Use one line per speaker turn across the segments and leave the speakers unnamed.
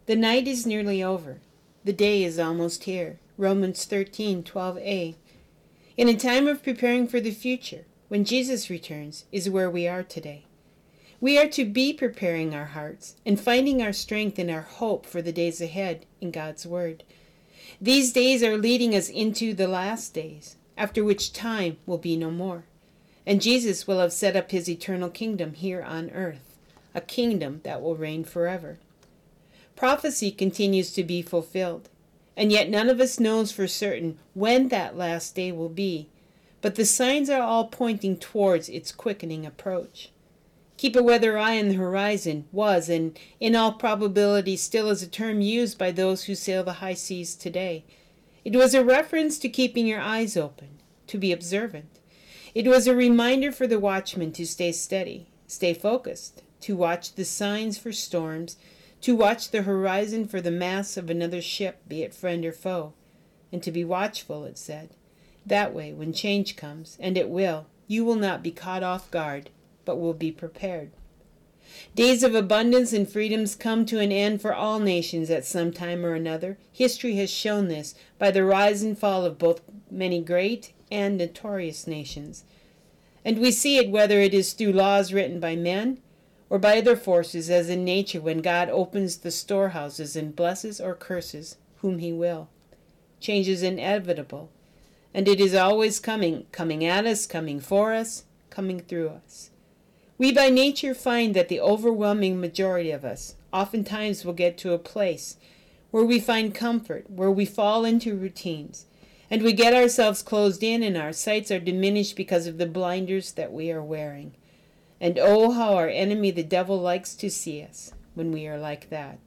The night is nearly over. The day is almost here. Romans 13:12a. In a time of preparing for the future, when Jesus returns, is where we are today. We are to be preparing our hearts and finding our strength and our hope for the days ahead in God's Word. These days are leading us into the last days, after which time will be no more. And Jesus will have set up his eternal kingdom here on earth, a kingdom that will reign forever. Prophecy continues to be fulfilled, and yet none of us knows for certain when that last day will be, but the signs are all pointing towards its quickening approach. Keep a weather eye on the horizon was, and in all probability still is, a term used by those who sail the high seas today. It was a reference to keeping your eyes open, to be observant. It was a reminder for the watchman to stay steady, stay focused, to watch the signs for storms, to watch the horizon for the mass of another ship, be it friend or foe, and to be watchful, it said. That way, when change comes, and it will, you will not be caught off guard, but will be prepared. Days of abundance and freedoms come to an end for all nations at some time or another. History has shown this by the rise and fall of both many great and notorious nations. And we see it whether it is through laws written by men or by other forces, as in nature when God opens the storehouses and blesses or curses whom he will. Change is inevitable, and it is always coming at us, coming for us, coming through us. We by nature find that the overwhelming majority of us oftentimes will get to a place where we find comfort, where we fall into routines, and we get ourselves closed in and our sights are diminished because of the blinders that we are wearing. And oh, how our enemy the devil likes to see us when we are like that.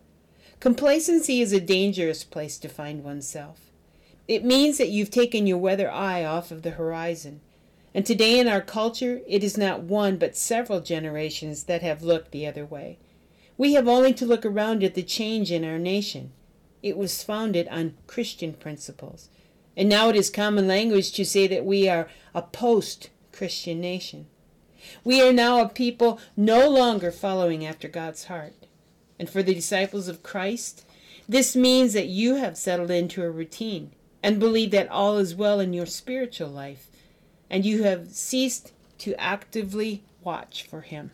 Complacency is a dangerous place to find oneself. It means that you've taken your weather eye off of the horizon. And today in our culture, it is not one but several generations that have looked the other way. We have only to look around at the change in our nation. It was founded on Christian principles. And now it is common language to say that we are a post-Christian nation. We are now a people no longer following after God's heart. And for the disciples of Christ, this means that you have settled into a routine and believe that all is well in your spiritual life, and you have ceased to actively watch for him.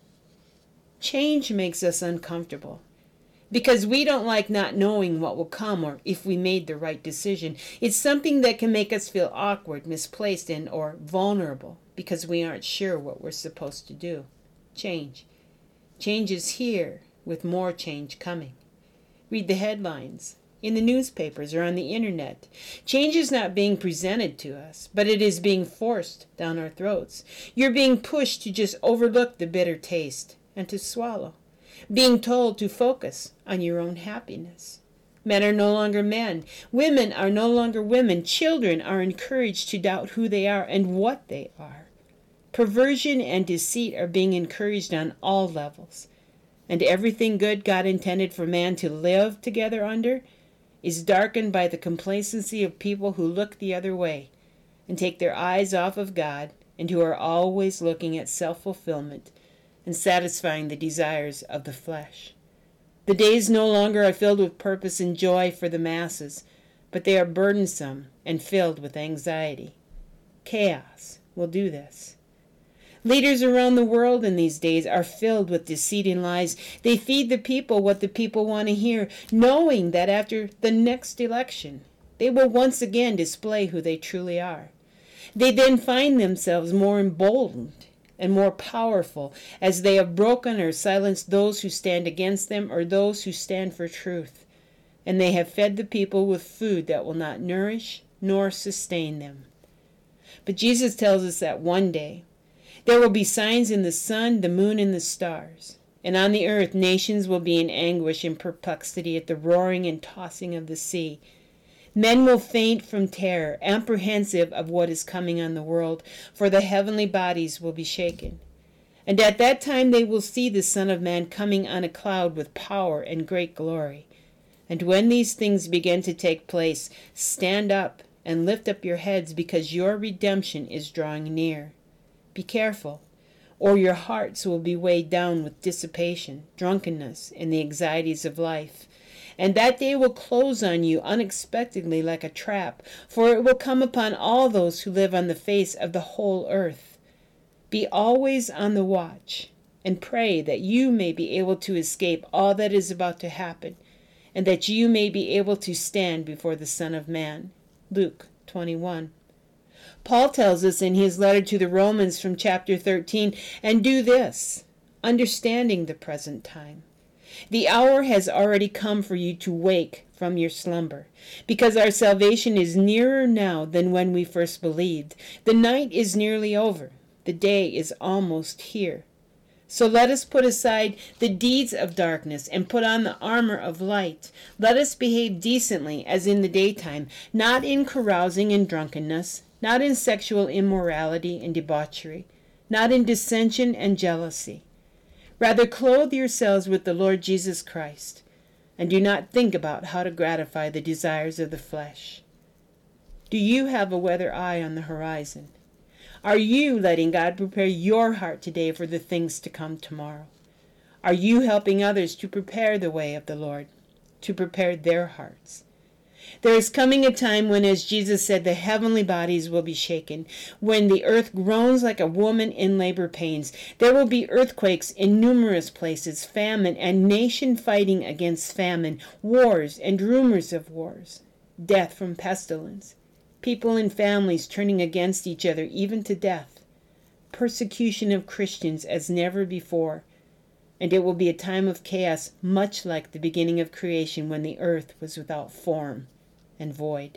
Change makes us uncomfortable because we don't like not knowing what will come or if we made the right decision. It's something that can make us feel awkward, misplaced, and or vulnerable because we aren't sure what we're supposed to do. Change. Change is here with more change coming. Read the headlines in the newspapers or on the internet. Change is not being presented to us, but it is being forced down our throats. You're being pushed to just overlook the bitter taste and to swallow, being told to focus on your own happiness. Men are no longer men. Women are no longer women. Children are encouraged to doubt who they are and what they are. Perversion and deceit are being encouraged on all levels. And everything good God intended for man to live together under is darkened by the complacency of people who look the other way and take their eyes off of God and who are always looking at self-fulfillment and satisfying the desires of the flesh. The days no longer are filled with purpose and joy for the masses, but they are burdensome and filled with anxiety. Chaos will do this. Leaders around the world in these days are filled with deceit and lies. They feed the people what the people want to hear, knowing that after the next election, they will once again display who they truly are. They then find themselves more emboldened and more powerful as they have broken or silenced those who stand against them or those who stand for truth. And they have fed the people with food that will not nourish nor sustain them. But Jesus tells us that one day, there will be signs in the sun, the moon, and the stars. And on the earth, nations will be in anguish and perplexity at the roaring and tossing of the sea. Men will faint from terror, apprehensive of what is coming on the world, for the heavenly bodies will be shaken. And at that time they will see the Son of Man coming on a cloud with power and great glory. And when these things begin to take place, stand up and lift up your heads, because your redemption is drawing near. Be careful. or your hearts will be weighed down with dissipation, drunkenness, and the anxieties of life. And that day will close on you unexpectedly like a trap, for it will come upon all those who live on the face of the whole earth. Be always on the watch, and pray that you may be able to escape all that is about to happen, and that you may be able to stand before the Son of Man. Luke 21. Paul tells us in his letter to the Romans from chapter 13, and do this, understanding the present time. The hour has already come for you to wake from your slumber, because our salvation is nearer now than when we first believed. The night is nearly over. The day is almost here. So let us put aside the deeds of darkness and put on the armor of light. Let us behave decently as in the daytime, not in carousing and drunkenness, not in sexual immorality and debauchery, not in dissension and jealousy. Rather, clothe yourselves with the Lord Jesus Christ, and do not think about how to gratify the desires of the flesh. Do you have a weather eye on the horizon? Are you letting God prepare your heart today for the things to come tomorrow? Are you helping others to prepare the way of the Lord, to prepare their hearts? There is coming a time when, as Jesus said, the heavenly bodies will be shaken, when the earth groans like a woman in labor pains. There will be earthquakes in numerous places, famine and nation fighting against famine, wars and rumors of wars, death from pestilence, people and families turning against each other, even to death, persecution of Christians as never before, and it will be a time of chaos much like the beginning of creation when the earth was without form and void.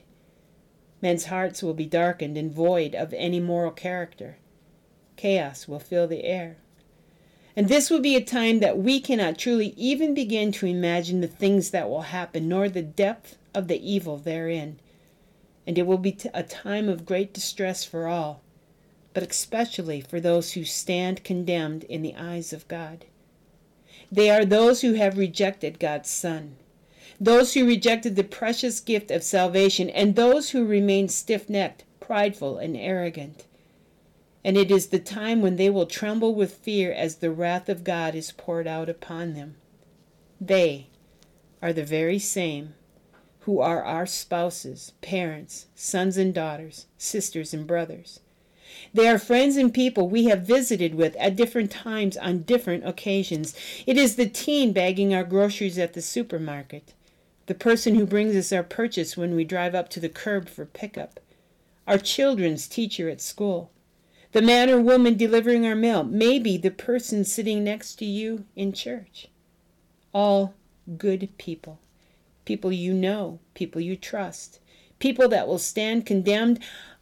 Men's hearts will be darkened and void of any moral character. Chaos will fill the air. And this will be a time that we cannot truly even begin to imagine the things that will happen, nor the depth of the evil therein. And it will be a time of great distress for all, but especially for those who stand condemned in the eyes of God. They are those who have rejected God's Son, those who rejected the precious gift of salvation, and those who remain stiff-necked, prideful, and arrogant. And it is the time when they will tremble with fear as the wrath of God is poured out upon them. They are the very same who are our spouses, parents, sons and daughters, sisters and brothers. They are friends and people we have visited with at different times on different occasions. It is the teen bagging our groceries at the supermarket, the person who brings us our purchase when we drive up to the curb for pickup, our children's teacher at school, the man or woman delivering our mail, maybe the person sitting next to you in church. All good people. People you know, people you trust, people that will stand condemned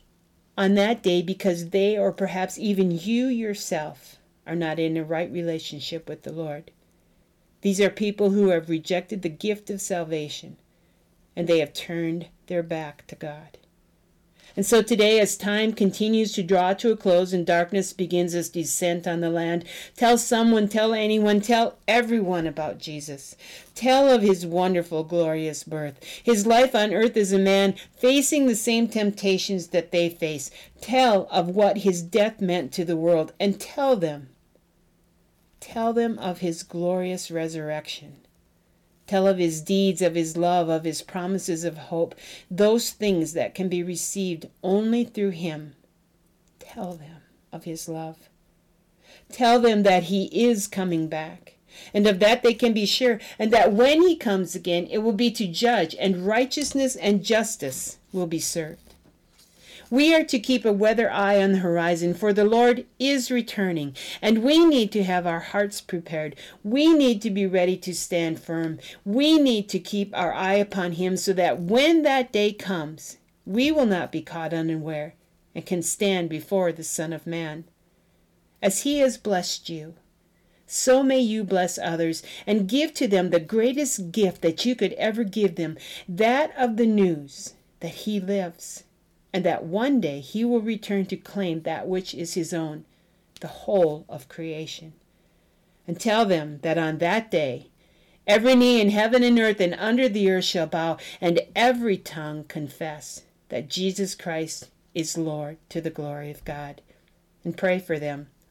on that day because they, or perhaps even you yourself, are not in a right relationship with the Lord. These are people who have rejected the gift of salvation, and they have turned their back to God. And so today, as time continues to draw to a close and darkness begins its descent on the land, tell someone, tell anyone, tell everyone about Jesus. Tell of his wonderful, glorious birth, his life on earth as a man facing the same temptations that they face. Tell of what his death meant to the world, and tell them of his glorious resurrection. Tell of his deeds, of his love, of his promises of hope, those things that can be received only through him. Tell them of his love. Tell them that he is coming back, and of that they can be sure, and that when he comes again, it will be to judge, and righteousness and justice will be served. We are to keep a weather eye on the horizon, for the Lord is returning, and we need to have our hearts prepared. We need to be ready to stand firm. We need to keep our eye upon him so that when that day comes, we will not be caught unaware and can stand before the Son of Man. As he has blessed you, so may you bless others and give to them the greatest gift that you could ever give them, that of the news that he lives, and that one day he will return to claim that which is his own, the whole of creation. And tell them that on that day, every knee in heaven and earth and under the earth shall bow, and every tongue confess that Jesus Christ is Lord, to the glory of God. And pray for them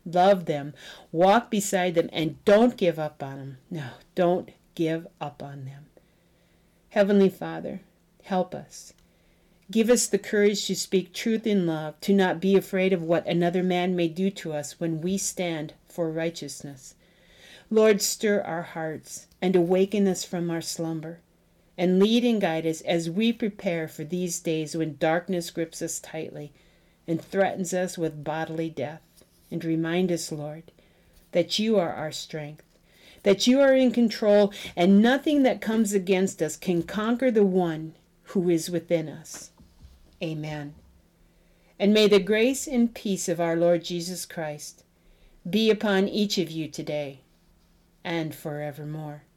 Love them, walk beside them, and don't give up on them. No, don't give up on them. Heavenly Father, help us. Give us the courage to speak truth in love, to not be afraid of what another man may do to us when we stand for righteousness. Lord, stir our hearts and awaken us from our slumber, and lead and guide us as we prepare for these days when darkness grips us tightly and threatens us with bodily death. And remind us, Lord, that you are our strength, that you are in control, and nothing that comes against us can conquer the one who is within us. Amen. And may the grace and peace of our Lord Jesus Christ be upon each of you today and forevermore.